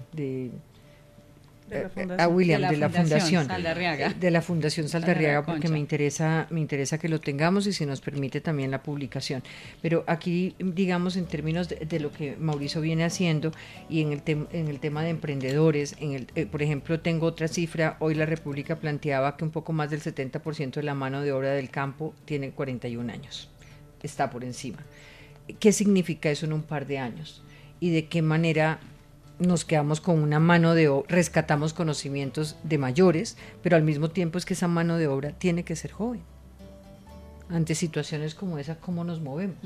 a William, de la Fundación Saldarriaga. De la Fundación Saldarriaga, porque Concha. me interesa que lo tengamos y si nos permite también la publicación. Pero aquí, digamos, en términos de lo que Mauricio viene haciendo y en el tema de emprendedores, por ejemplo, tengo otra cifra, hoy la República planteaba que un poco más del 70% de la mano de obra del campo tiene 41 años, está por encima. ¿Qué significa eso en un par de años? ¿Y de qué manera nos quedamos con una mano de obra, rescatamos conocimientos de mayores, pero al mismo tiempo es que esa mano de obra tiene que ser joven? Ante situaciones como esa, ¿cómo nos movemos?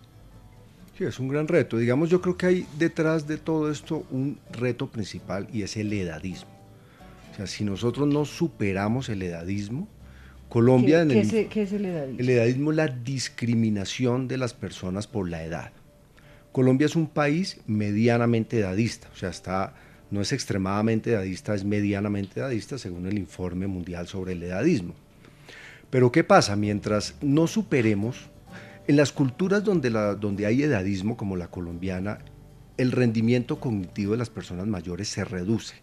Sí, es un gran reto. Digamos, yo creo que hay detrás de todo esto un reto principal y es el edadismo. O sea, si nosotros no superamos el edadismo, Colombia... ¿Qué es el edadismo? El edadismo es la discriminación de las personas por la edad. Colombia es un país medianamente edadista, o sea, no es extremadamente edadista, es medianamente edadista según el informe mundial sobre el edadismo. Pero ¿qué pasa? Mientras no superemos, en las culturas donde hay edadismo como la colombiana, el rendimiento cognitivo de las personas mayores se reduce.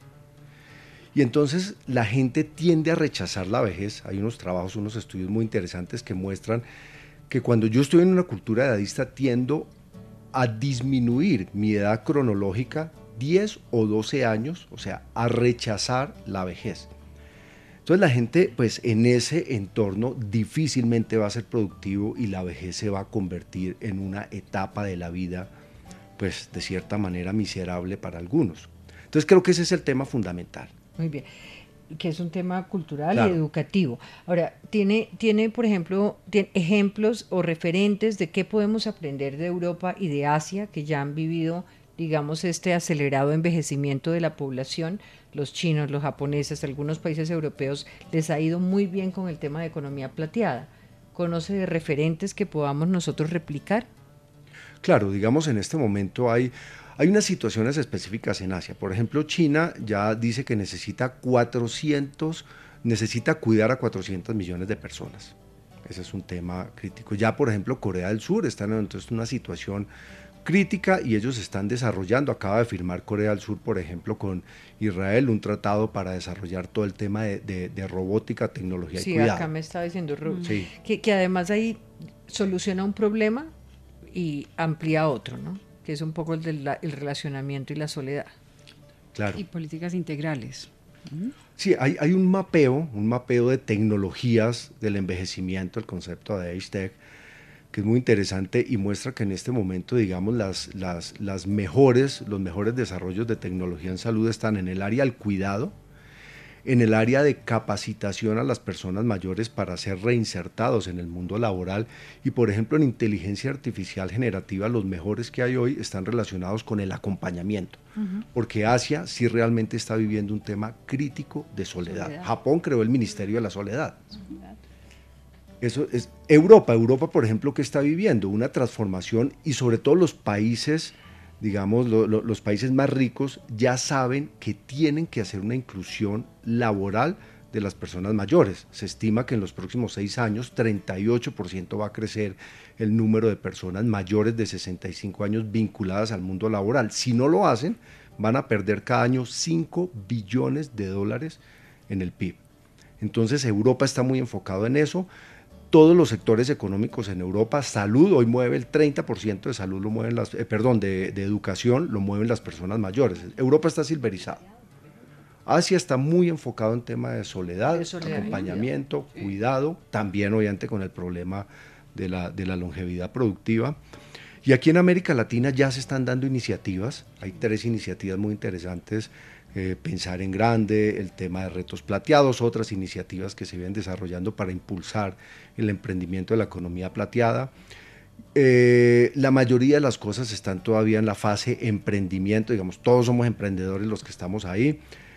Y entonces la gente tiende a rechazar la vejez. Hay unos trabajos, unos estudios muy interesantes que muestran que cuando yo estoy en una cultura edadista tiendo a disminuir mi edad cronológica 10 o 12 años, o sea, a rechazar la vejez. Entonces la gente, pues en ese entorno difícilmente va a ser productivo y la vejez se va a convertir en una etapa de la vida, pues de cierta manera miserable para algunos. Entonces creo que ese es el tema fundamental. Muy bien, que es un tema cultural, claro, y educativo. Ahora, ¿tiene por ejemplo, ejemplos o referentes de qué podemos aprender de Europa y de Asia, que ya han vivido, digamos, este acelerado envejecimiento de la población? Los chinos, los japoneses, algunos países europeos les ha ido muy bien con el tema de economía plateada. ¿Conoce de referentes que podamos nosotros replicar? Claro, digamos, en este momento hay unas situaciones específicas en Asia. Por ejemplo, China ya dice que necesita cuidar a 400 millones de personas. Ese es un tema crítico. Ya, por ejemplo, Corea del Sur está en una situación crítica y ellos están desarrollando, acaba de firmar Corea del Sur, por ejemplo, con Israel, un tratado para desarrollar todo el tema de robótica, tecnología y cuidado. Sí, acá me estaba diciendo que además ahí soluciona un problema y amplía otro, ¿no? Que es un poco el relacionamiento y la soledad. Claro. Y políticas integrales. Sí, hay un mapeo de tecnologías del envejecimiento, el concepto de Age-Tech, que es muy interesante y muestra que en este momento, digamos, los mejores desarrollos de tecnología en salud están en el área del cuidado, en el área de capacitación a las personas mayores para ser reinsertados en el mundo laboral y, por ejemplo, en inteligencia artificial generativa, los mejores que hay hoy están relacionados con el acompañamiento, porque Asia sí realmente está viviendo un tema crítico de soledad. Japón creó el Ministerio de la Soledad. Eso es Europa, por ejemplo, que está viviendo una transformación y sobre todo los países, digamos, los países más ricos ya saben que tienen que hacer una inclusión laboral de las personas mayores. Se estima que en los próximos 6 años 38% va a crecer el número de personas mayores de 65 años vinculadas al mundo laboral. Si no lo hacen, van a perder cada año $5 billones en el PIB. Entonces Europa está muy enfocado en eso. Todos los sectores económicos en Europa, salud, hoy mueve el 30% de salud, lo mueven de educación, lo mueven las personas mayores. Europa está silverizado. Asia está muy enfocado en tema de soledad, acompañamiento, cuidado, también obviamente con el problema de la longevidad productiva. Y aquí en América Latina ya se están dando iniciativas, hay 3 iniciativas muy interesantes. Pensar en grande, el tema de retos plateados, otras iniciativas que se vienen desarrollando para impulsar el emprendimiento de la economía plateada. La mayoría de las cosas están todavía en la fase emprendimiento, digamos, todos somos emprendedores los que estamos ahí.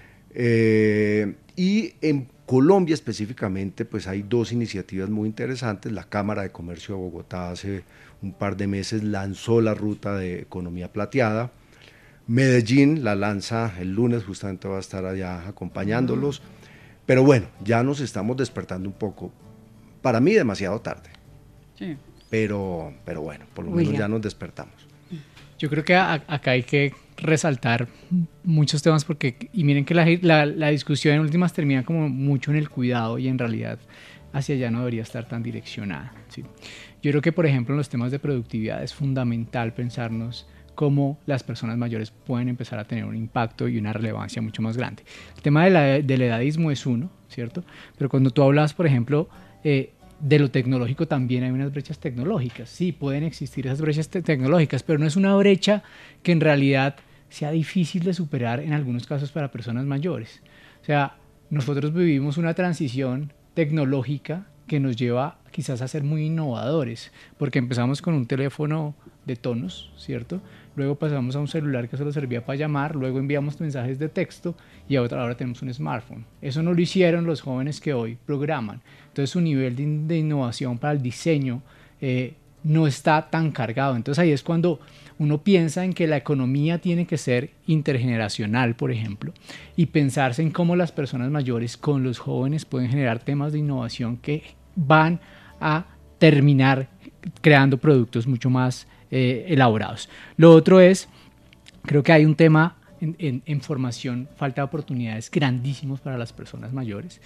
Y en Colombia específicamente, pues hay 2 iniciativas muy interesantes. La Cámara de Comercio de Bogotá hace un par de meses lanzó la ruta de economía plateada. Medellín la lanza el lunes, justamente va a estar allá acompañándolos, pero bueno, ya nos estamos despertando un poco, para mí demasiado tarde, sí. pero bueno, por lo menos ya nos despertamos. Yo creo que acá hay que resaltar muchos temas porque, y miren que la discusión en últimas termina como mucho en el cuidado y en realidad hacia allá no debería estar tan direccionada, ¿sí? Yo creo que, por ejemplo, en los temas de productividad es fundamental pensarnos cómo las personas mayores pueden empezar a tener un impacto y una relevancia mucho más grande. El tema del edadismo es uno, ¿cierto? Pero cuando tú hablas, por ejemplo, de lo tecnológico, también hay unas brechas tecnológicas. Sí, pueden existir esas brechas tecnológicas, pero no es una brecha que en realidad sea difícil de superar en algunos casos para personas mayores. O sea, nosotros vivimos una transición tecnológica que nos lleva quizás a ser muy innovadores, porque empezamos con un teléfono de tonos, ¿cierto? Luego pasamos a un celular que solo servía para llamar, luego enviamos mensajes de texto y ahora tenemos un smartphone. Eso no lo hicieron los jóvenes que hoy programan. Entonces su nivel de innovación para el diseño no está tan cargado. Entonces ahí es cuando uno piensa en que la economía tiene que ser intergeneracional, por ejemplo, y pensarse en cómo las personas mayores con los jóvenes pueden generar temas de innovación que van a terminar creando productos mucho más elaborados. Lo otro es, creo que hay un tema en formación, falta de oportunidades grandísimos para las personas mayores.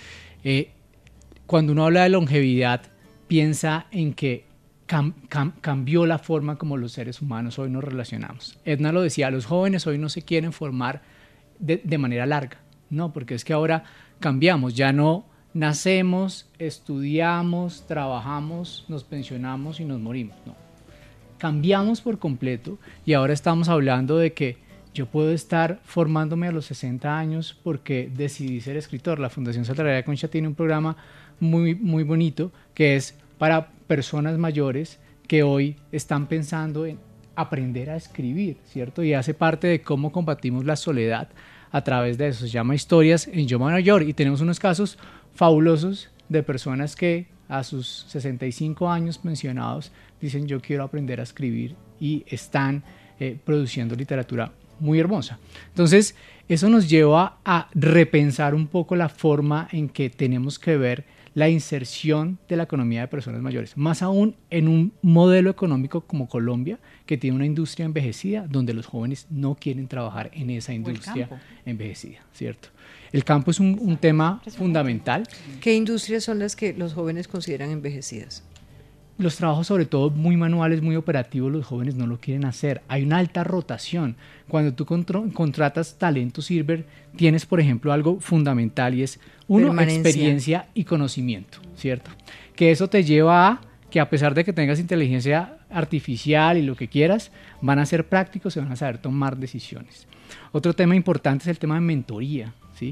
Cuando uno habla de longevidad, piensa en que cambió la forma como los seres humanos hoy nos relacionamos. Edna lo decía, los jóvenes hoy no se quieren formar de manera larga, no, porque es que ahora cambiamos, ya no nacemos, estudiamos, trabajamos, nos pensionamos y nos morimos, no. Cambiamos por completo y ahora estamos hablando de que yo puedo estar formándome a los 60 años porque decidí ser escritor. La Fundación Saldarriaga Concha tiene un programa muy, muy bonito que es para personas mayores que hoy están pensando en aprender a escribir, ¿cierto? Y hace parte de cómo combatimos la soledad a través de eso. Se llama Historias en Yo Mayor y tenemos unos casos fabulosos de personas que a sus 65 años pensionados dicen yo quiero aprender a escribir y están produciendo literatura muy hermosa. Entonces eso nos lleva a repensar un poco la forma en que tenemos que ver la inserción de la economía de personas mayores, más aún en un modelo económico como Colombia, que tiene una industria envejecida, donde los jóvenes no quieren trabajar en esa industria envejecida, ¿cierto? El campo es un tema fundamental. ¿Qué industrias son las que los jóvenes consideran envejecidas? Los trabajos, sobre todo muy manuales, muy operativos, los jóvenes no lo quieren hacer. Hay una alta rotación. Cuando tú contratas talento Silver, tienes, por ejemplo, algo fundamental y es, uno, experiencia y conocimiento, ¿cierto? Que eso te lleva a que, a pesar de que tengas inteligencia artificial y lo que quieras, van a ser prácticos y van a saber tomar decisiones. Otro tema importante es el tema de mentoría, ¿sí?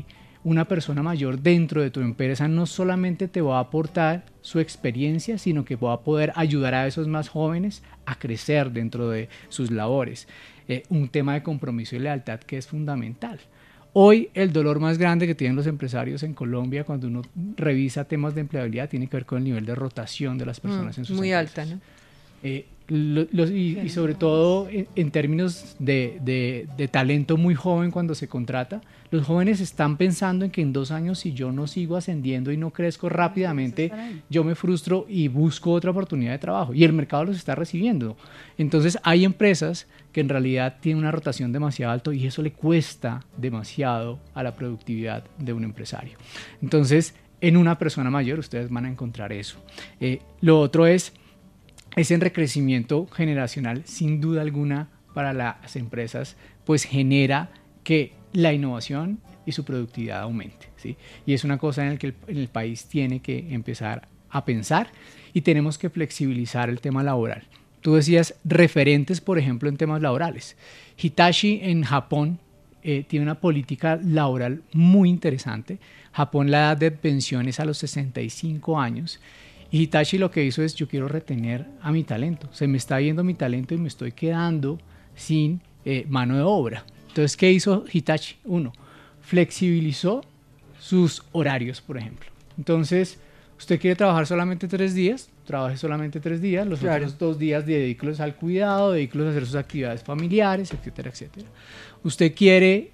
una persona mayor dentro de tu empresa no solamente te va a aportar su experiencia, sino que va a poder ayudar a esos más jóvenes a crecer dentro de sus labores. Un tema de compromiso y lealtad que es fundamental. Hoy el dolor más grande que tienen los empresarios en Colombia cuando uno revisa temas de empleabilidad tiene que ver con el nivel de rotación de las personas en sus muy empresas. alta, ¿no? Y sobre todo en términos de talento muy joven cuando se contrata, los jóvenes están pensando en que en 2 años, si yo no sigo ascendiendo y no crezco rápidamente, yo me frustro y busco otra oportunidad de trabajo, y el mercado los está recibiendo. Entonces hay empresas que en realidad tienen una rotación demasiado alta y eso le cuesta demasiado a la productividad de un empresario. Entonces en una persona mayor ustedes van a encontrar eso. Lo otro es en recrecimiento generacional, sin duda alguna, para las empresas, pues genera que la innovación y su productividad aumente, ¿sí? Y es una cosa en la que el país tiene que empezar a pensar y tenemos que flexibilizar el tema laboral. Tú decías referentes, por ejemplo, en temas laborales. Hitachi en Japón tiene una política laboral muy interesante. Japón, la edad de pensión es a los 65 años. Y Hitachi lo que hizo es, yo quiero retener a mi talento. Se me está yendo mi talento y me estoy quedando sin mano de obra. Entonces, ¿qué hizo Hitachi? 1, flexibilizó sus horarios, por ejemplo. Entonces, usted quiere trabajar solamente 3 días, trabaje solamente 3 días, los otros 2 días dedíquelos al cuidado, dedíquelos a hacer sus actividades familiares, etcétera, etcétera. Usted quiere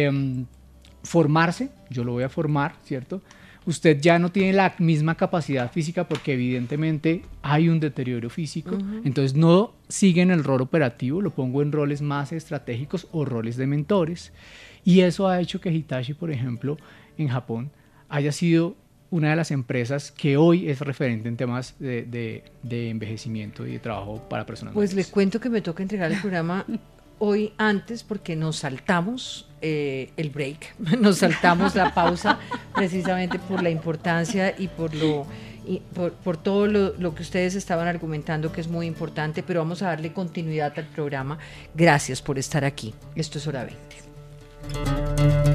formarse, yo lo voy a formar, ¿cierto? Usted ya no tiene la misma capacidad física porque evidentemente hay un deterioro físico, entonces no sigue en el rol operativo, lo pongo en roles más estratégicos o roles de mentores, y eso ha hecho que Hitachi, por ejemplo, en Japón, haya sido una de las empresas que hoy es referente en temas de envejecimiento y de trabajo para personas Pues mayores. le cuento que me toca entregar el programa hoy antes porque nos saltamos el break, nos saltamos la pausa precisamente por la importancia y por todo lo que ustedes estaban argumentando, que es muy importante, pero vamos a darle continuidad al programa. Gracias por estar aquí. Esto es Hora 20.